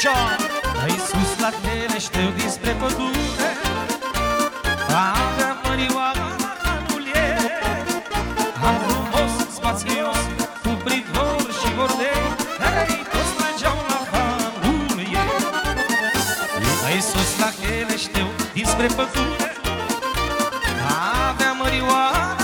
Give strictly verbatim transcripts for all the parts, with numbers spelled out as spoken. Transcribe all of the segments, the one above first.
Lucio! Ai sus la tele știu dinspre pădure, avea mărioară e. Am frumos, spațios, cu pridvor și bordei, ei, toți mergeau la hanul ei. Ai sus la tele știu dinspre pădure, avea mărioară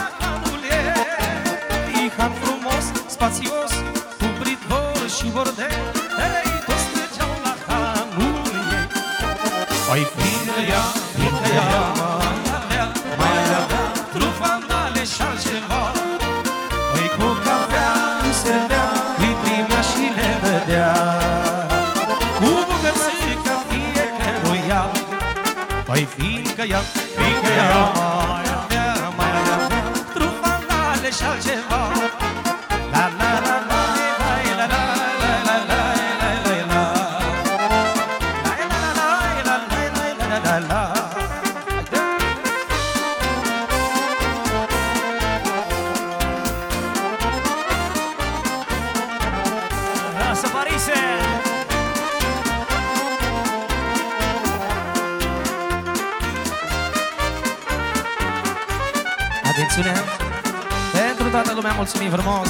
ei. Han frumos, spațios, cu pridvor și bordei, ei, toți mergeau la hanul ei. Păi fiindcă ea, fiindcă ea mai avea, mai avea trufandale și altceva, păi cu cafea îi servea, îi primea și le dădea, cu bucățica fiecăruia. Păi fiindcă ea, fiindcă ea mai avea, mai avea trufandale și altceva, la la la la la la la la la la. Lasă, Parise! Atențiune! Pentru toată lumea, mulțumim frumos!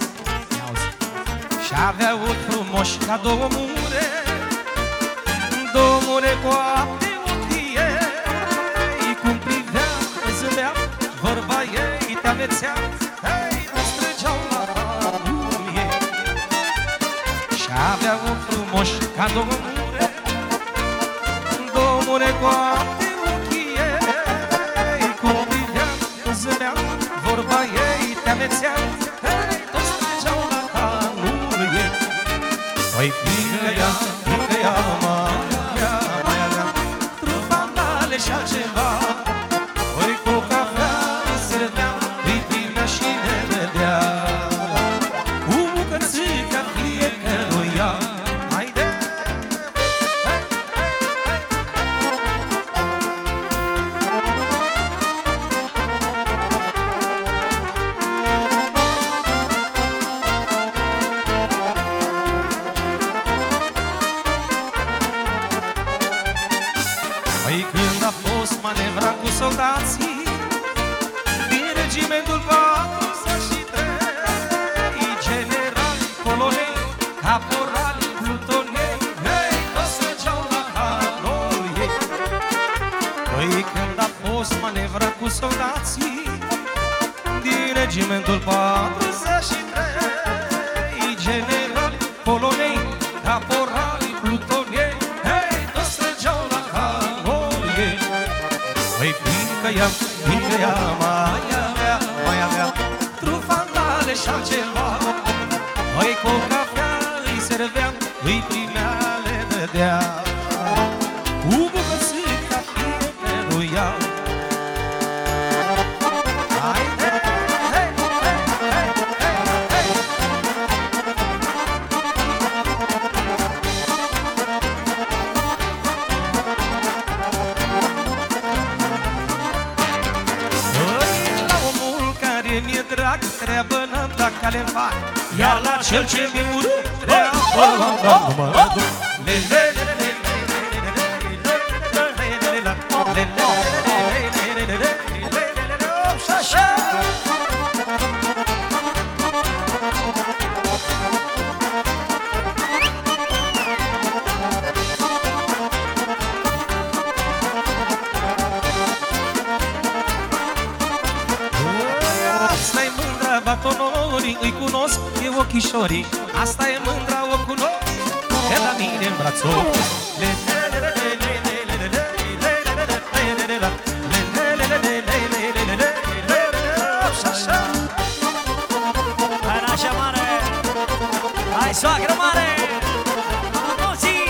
Și avea ochi frumoși ca două mure, două mure cu apte ochii ei. Cum privea, zâmbea, vorba ei te amețea, ei, te străgeau la hanul ei. Și avea ochi frumoși ca două mure, două mure cu apte ochii ei. Cum privea, zâmbea, vorba ei te amețea, ei, te străgeau la hanul ei. Păi fiindcă ea, fiindcă ea mai avea, mai avea trufandale și altceva, păi cu cafea îi servea, îi primea și le dădea, cu bucățica fiecăruia. Haide! Păi când a fost manevra cu soldații din regimentul patruzeci și trei, generali, coloneli, caporali, plutonei, ei, toți mergeau la hanul ei. Păi când a fost manevra cu soldații din regimentul patruzeci și trei, generali, colonei, caporali, plutonei, ei, toți mergeau la hanul ei. Păi fiindcă ea, fiindcă ea mai avea, mai avea trufandale și altceva, păi cu cafea îi servea, îi primea, le dădea, cu bucățica fiecăruia. Haide! Hei, hei, hei, hei, hei. La omul care mi-e drag, treabă n-am dat cale-n fac, iar la cel ce mi-e urât, treabă n-am dat nu mă duc. Le, le, le, le, asta-i mândra batonorii, îi cunosc pe ochișorii, asta e mândra o cunosc, că la mine-n brațul. Hai, nașa mare! Hai, soacră mare! Mulții!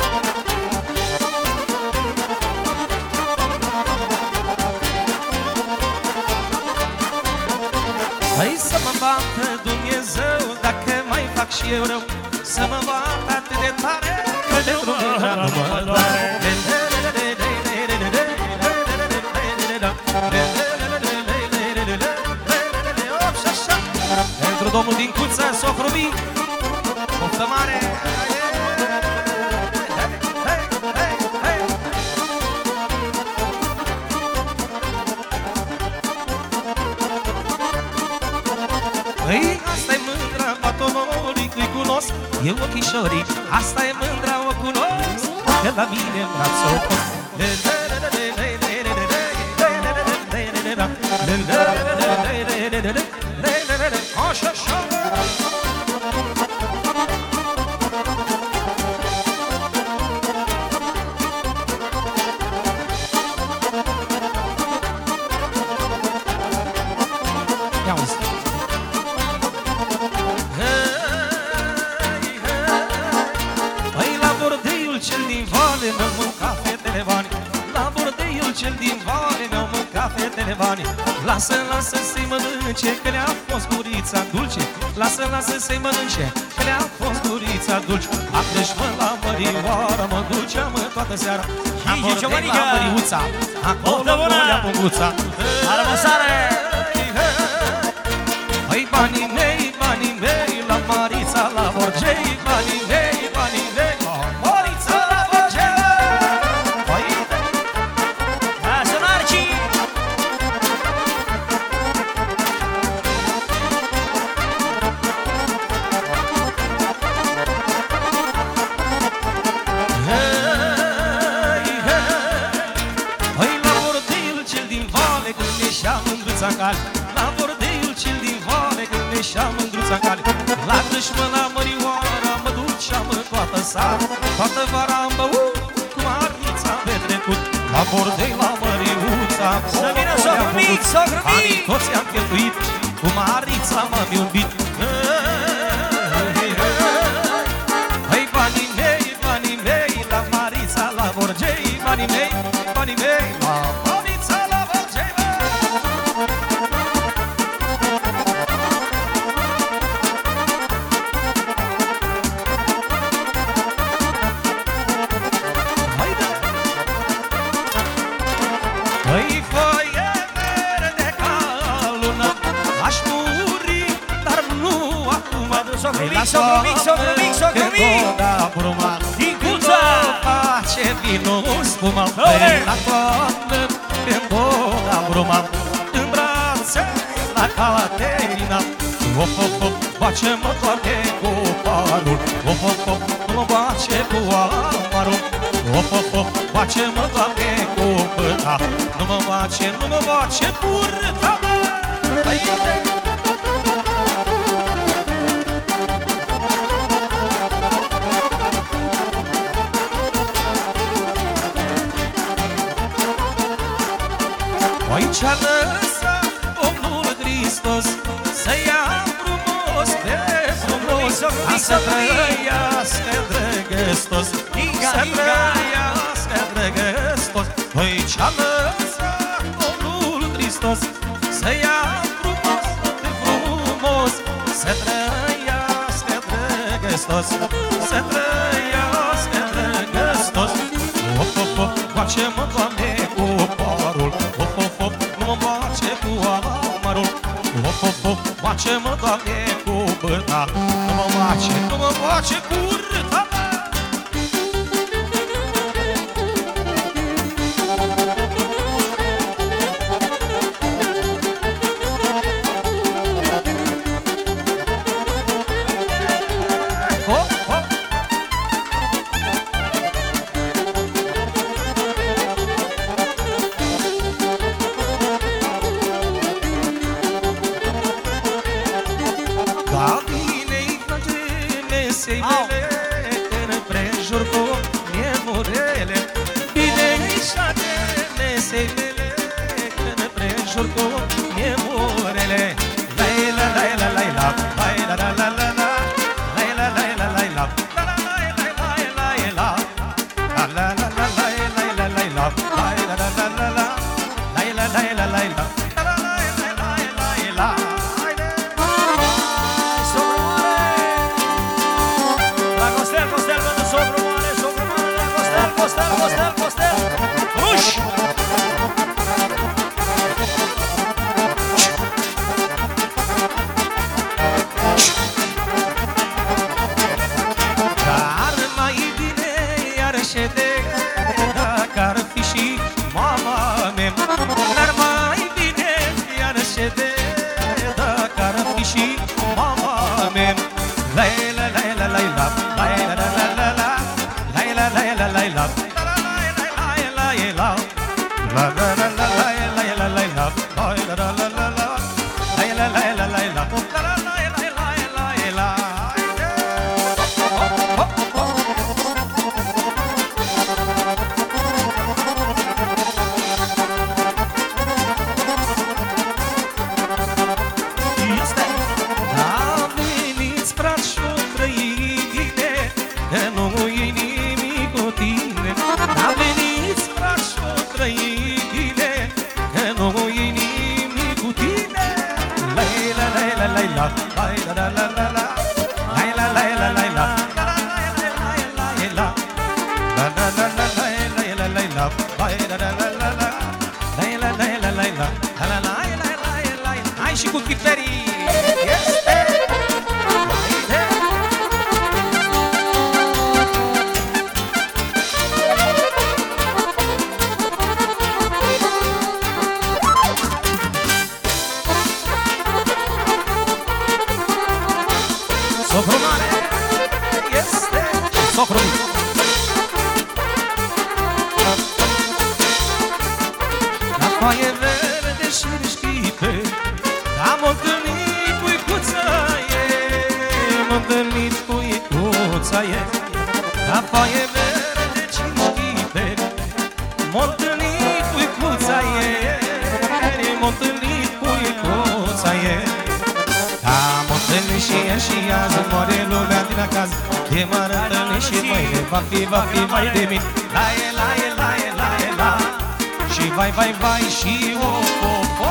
Hai să mă bată Dumnezeu dacă mai fac și eu rău, să mă bată atât de tare că de mândra nu mă doare. Pentru domnul din Cuța, sofru mic, poftă mare. e ochișorii, asta e mândra o cunosc, că la mine în braț o pus. Așa, așa. Ia uzi. Păi la bordeiul cel din vale mi-au mâncat fetele bani. La bordeiul cel din vale mi-au mâncat fetele bani. Lasă, lasă să-i mănânce, că le-a fost gurița dulce. Lasă, lasă să-i mănânce, că le-a fost gurița dulce. La Crășmă, la Mărioară, mă duceam toată seara. Am vorbit la Măriuța, acolo volea Punguța. Arămăsare! Păi banii mei, banii mei, la Marița, la Borgei. Banii mei, banii mei, la Marița, la Borgei. Păi, Da, Sonarci! păi la bordeiul cel din vale, când ieșea mândruța în cale. La bordeiul cel din vale, când ieșea mândruța în cale. La Crășmă, la Mărioară, mă duceam în toată sara. Toată vara am băut, cu Marița am petrecut. La bordei, la Măriuța, Să vină socru mic, socru anii mic! toți am cheltuit, cu Marița m-am iubit. Păi banii mei, banii mei, la Marița, la Borgei. Banii mei, banii mei, la Marița, la Borgei. Haide! Păi foaie verde ca luna, aș muri, dar nu acum. Socru mic, socru mic, socru mic, socru mic! Din Cuța! Face vinul spuma, Ole! la toamnă, când ora bruma, în brațe la Caterina. Op, op, op, face-mă toate cu parul. Op, op, op, nu mă face cu amarul. Op, op, op, face-mă toate cu pâta. Nu mă face, nu mă face purta. Hai, hai! Păi ce-a lăsat Domnul Hristos să ia frumos pe frumos, ca să trăiască drăgăstos, să trăiască drăgăstos. Păi ce-a lăsat Domnul Hristos să ia frumos pe frumos, să trăiască drăgăstos, să trăiască drăgăstos. Op, op, op, face-mă, Doamne, cu parul. Op, op, op, nu mă face cu amarul. Op, op, op, face-mă, Doamne, cu bâta. Nu mă face, nu mă face cu râta. Hop, hop. Da bine-i place mesei mele, în prejur cu miermurele. Bine-i șade mesei mele, în prejur cu miermurele. La la la la la la la la la la la la la la la la la Socru mare! La Costel, Costel pentru socru mare, socru mare la Costel, Costel, Costel, Costel! Ruși! Dar mai bine iar șede, dacă ar fi și mama mea. Dar mai bine iar șede, dacă ar fi și mama mea. La la la la la la la la la la la la la la la la la la la la la la. Hai și cu chiperii. Este socru mare este socru mic. La foaie verde și rischipe am întâlnit puicuța e, m-am întâlnit puicuța e. La foaie verde și rischipe m-am întâlnit puicuța e, m-am întâlnit puicuța e. Am întâlnit și ieri și azi, moare lumea din acasă, de m-ar întâlni și mâine, va fi, va fi vai de mine. La e, la e, la e, la e, la și vai, vai, vai și o, o, o.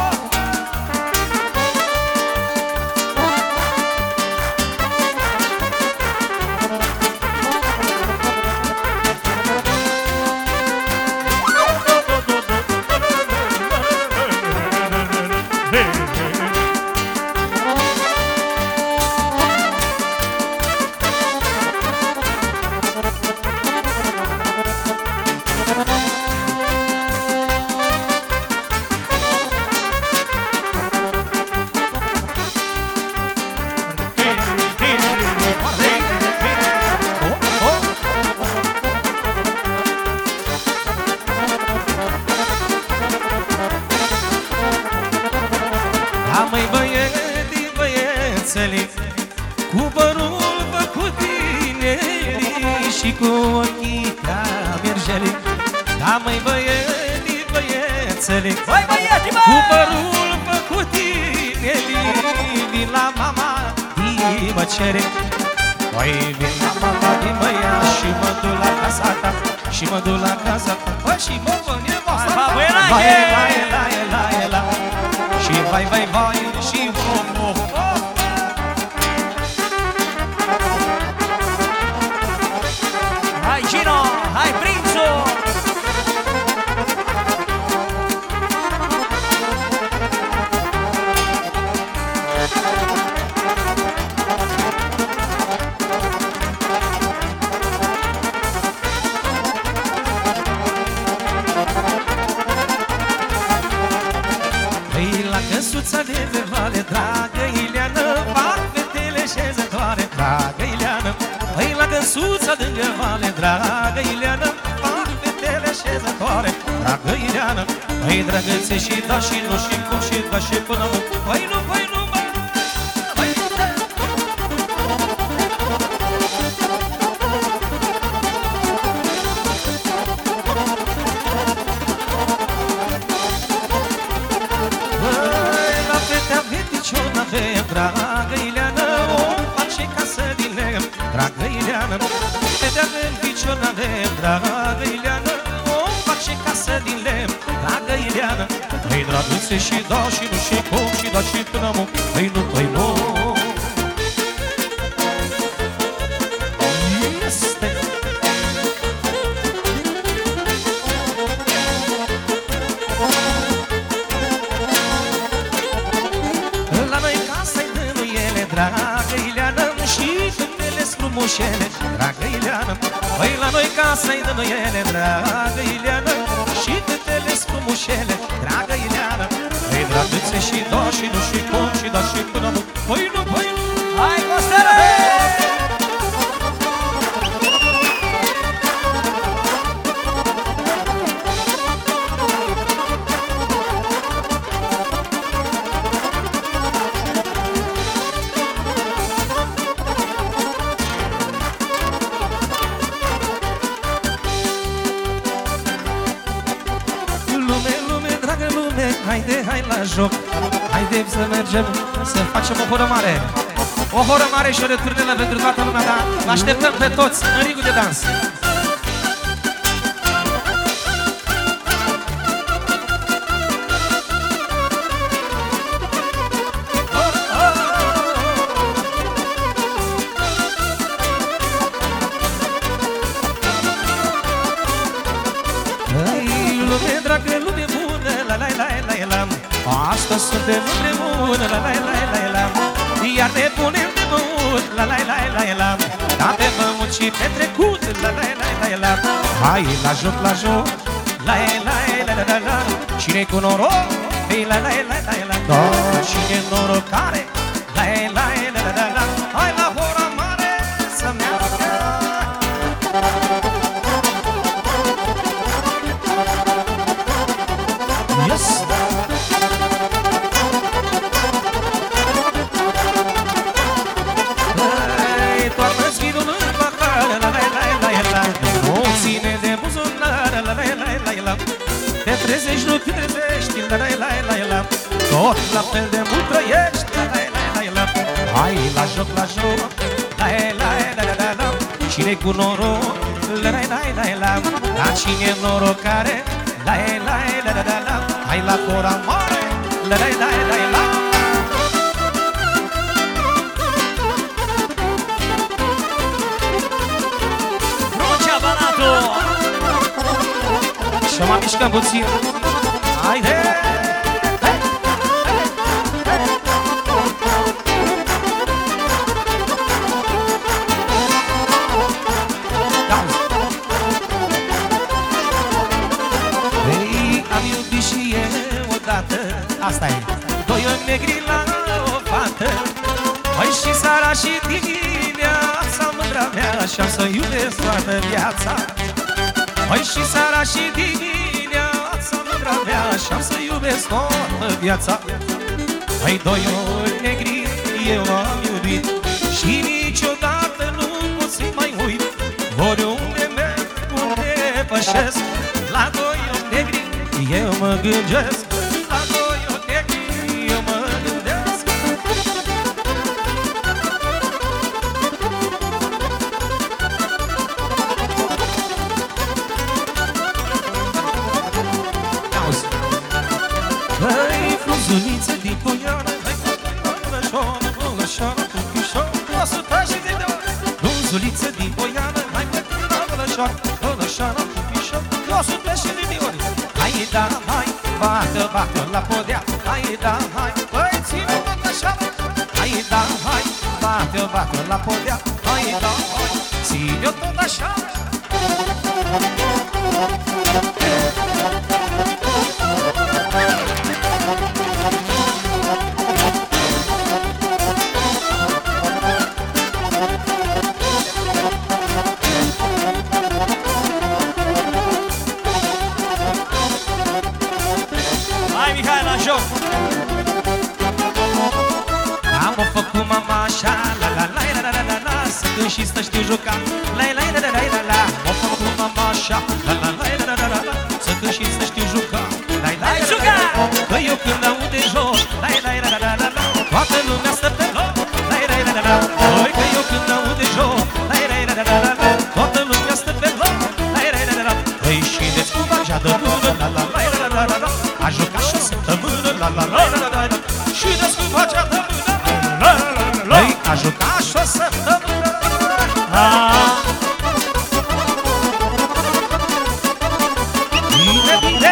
Măi băieții, băiețele, cu părul făcut tineri și cu ochii ca mergele. Da, măi băieții, băiețele, cu părul făcut tineri, vin la mama din mă cere. Păi vin la mama din mă ia și mă duc la casa ta, și mă duc la casa ta. Păi și mă văd nevasta ta, vai, la e, la e, la e, la e, la și vai, vai, vai, și vom, vom, vom. Hai Gino, hai Prințu. Căsuța de pe vale, dragă Ileană, fac fetele șezătoare, dragă Ileană. Păi la căsuța de pe vale, dragă Ileană, fac fetele șezătoare, dragă Ileană. Păi drăgățe și da și nu și cum și da și până nu. Păi nu, păi nu, mă. Dragă Ileană, o face casă din lemn, dragă Ileană. Fete avem picior n-avem, dragă Ileană, o face casă din lemn, dragă Ileană. Păi drăguțe și da și nu și cum și da și până mu. Păi nu, păi nu. Este dragă Ileană, și fetele-s frumușele, dragă Ileană. Păi la noi casa-i dănuiele, dragă Ileană, și fetele-s frumușele, dragă Ileană. Păi drăguțe și da și nu și cum și da și până nu. Păi nu, păi nu. Hai Costelă! Haide, hai la joc, haide să mergem, să facem o horă mare. O horă mare și o returnelă pentru toată lumea, da? Vă așteptăm pe toți în rigul de dans. Astăzi suntem împreună, la la la la la, iar ne punem de băut, la la la la la, avem băut și petrecut, la la la la la. Hai la joc, la joc, la la la la la la. Cine-i cu noroc, ei la la la la la. Da, cine norocare, la la la la la la. Hai la hora mare să meargă. Yes. Hey, toarnă-ți vinul în pahar, la la la la la. Nu ține de buzunar, la la la la la. Te trezești, nu te trezești, la la la la la. Tot la fel de mult trăiești, la la la la la. Hai la joc, la joc, la la la la la. Cine-i cu noroc, la la la la la. Dar cine norocare, la la la la la la. Hai la cora mare, la la la la la. Rocea Banatul! Și mă mișcăm puțin. Haide! Asta e. Doi ori negri la o fată, păi și seara și dimineața, mândra mea, așa să iubesc toată viața. Păi și seara și dimineața, mândra mea, așa să iubesc toată viața. Păi doi ori negri eu am iubit și niciodată nu pot să-i mai uit. Oriunde merg, unde pășesc, la doi ori negri eu mă gândesc. Hăi, frunzuliță din poiană, hai, mălășoară, mălășoară, pupișoară, o să taci și de ori. Frunzuliță din poiană, hai, mălășoară, mălășoară, pupișoară, o să taci și de ori. Hai, da, hai, bată, bată la podea, hai, da, hai, băi, ține tot așa. Hai, da, hai, bată, bată la podea, hai, da, hai, ține tot așa. Hai, Mihai, la joc! Am făcut mama așa, la la la la la la la, să cânt și să știu juca, la la la la la la. Am făcut mama așa, la la la la la la la, să cânt și să știu juca, la la la la la. Că eu când aud de joc, la la la la la la, toată lumea stă pe loc, la la la la la. Păi că eu când aud de joc, la la la la la la, toată lumea stă pe loc, la la la la la. Păi și descurva de bună, la la la la la la la, a jucat și o săptămână, la la la la la la. Și descurva de bună, la la la la la, a jucat și o săptămână. Bine, bine!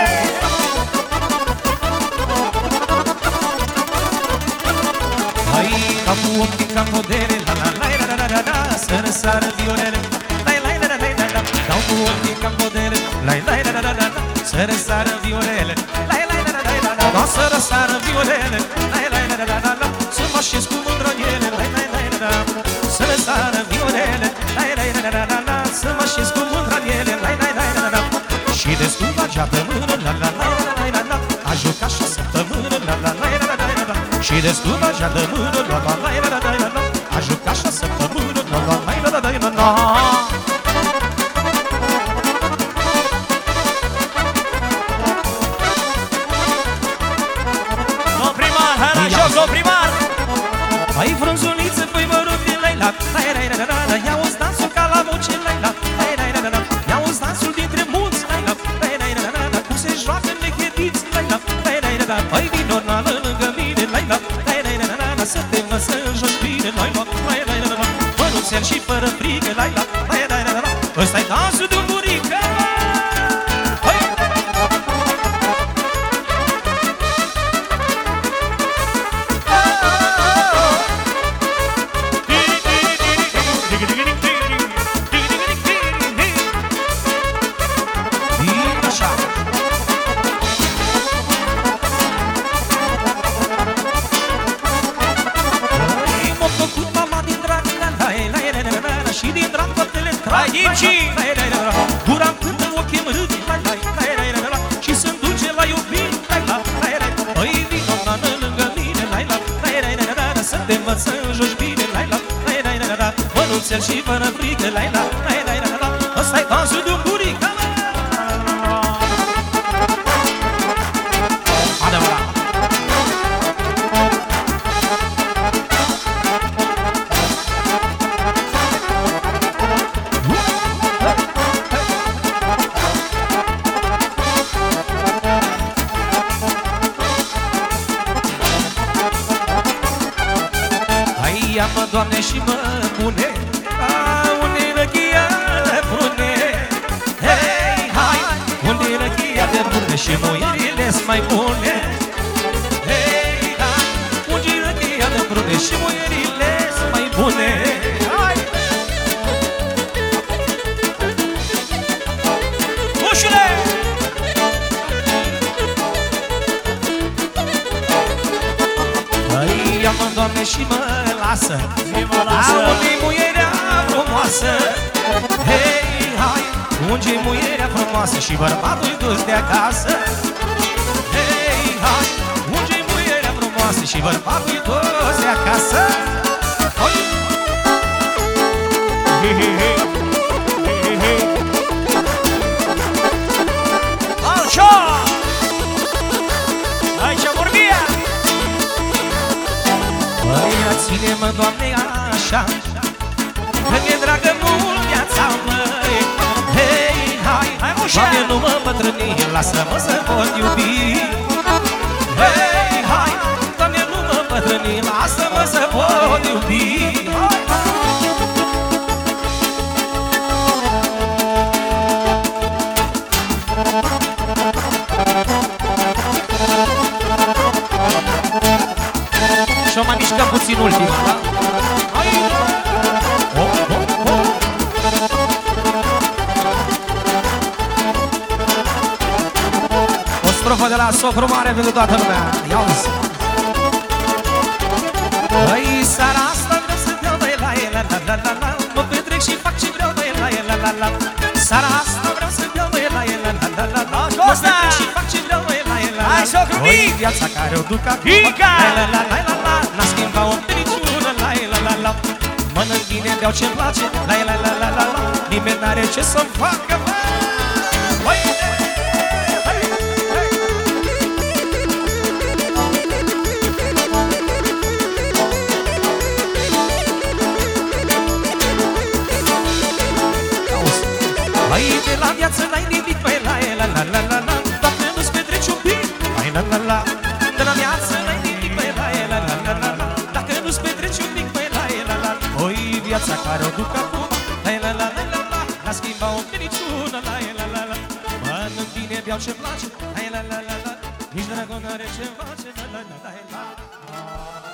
Hai, ca cu ochii, ca modele, la la la la la la la, să răsară violele, la la la la la la. Dau cu ochii, ca modele, la la la la la la, să răsară violele, la la la la la la. Doar să răsară violele, la la la la la la, să mă așez cu mândră în ele, la la la la la. Să răsară violele, la la la la la la, să mă așez cu mândră în ele, la la la la la. Și descurva geată mână, la la la la la la, a jucat și o săptămână, la la la la la la. Și descurva geată mână, la la la la la la la, a jucat și o săptămână, la la la la la la la. Domn primar, hai la joc, domn primar! Hai, frunzuliță, păi mă rog din Leila, la la la la la, ia-uzi dansul ca la voce, Leila, la la la la la. Ia-uzi dansul dintre mulți, Leila, la la la la la, cum se joacă nechetiți, Leila, la la la la. Păi vino la lângă mine, Leila, la la la la la, să te lăsă în jos bine, Leila, la la la la. Mănuțel și fără frică, Leila, la la la la. Ăsta-i dansul de-o burică. Azi de burica mea. Adevărat. Ia-mă, Doamne, și mă pune a unde-i răchia de prune. Hei, hai, unde-i răchia de prune și muierile-s mai bune. Hei, hai, unde-i răchia de prune și muierile-s mai bune. Hai! Ușule! Ia-mă, Doamne, și mă lasă, lasă. A unde-i muierea frumoasă. Hei, hai, unde-i muierea frumoasă și bărbatul-i dus de acasă. Hei, hai, unde-i muierea frumoasă și bărbatul-i dus de acasă. Hai! He, he, he. He, he, he. Așa! Aici vorbia! Băia, ține-mă, Doamne, așa, că mi-e dragă mult viața, măi. Hei, hai, Doamne, nu mă bătrâni, lasă-mă să pot iubi. Hei, hai, Doamne, nu mă bătrâni, lasă-mă să pot iubi. Și-o mai mișcăm puțin ultima, da? Oh, oh, oh. O strofă de la Socru Mare pentru toată lumea. Ia-uzi! Băi, seara asta vreau să beau, băi, la la la la la la. Mă petrec și fac ce vreau, băi, la la la la. Seara asta vreau să beau, băi, la la la la la la. Mă petrec și fac ce vreau, băi, la la la. Hai, Socru mic! Viața care o duc acum, la la la la la la. N-a schimbat o niciună, la la la la. Mănânc bine, beau ce-mi place, la la la la la la. Nimeni n-are ce să-mi facă, bă. Băi, hai, hai. Băi, de la viață n-ai nimic, băi, la la la la la la. Dacă nu-ți petreci un pic, băi, la la la. De la viață n-ai nimic, băi, la la la la la la. Dacă nu-ți petreci un pic, băi, la la la. Oi, viața care o duc acum, la la la la la la. N-a schimbat o niciună, la la la la. Mănânc bine, beau ce-mi place, la la la la la. Nici dragul n-are ce face, la la la la la.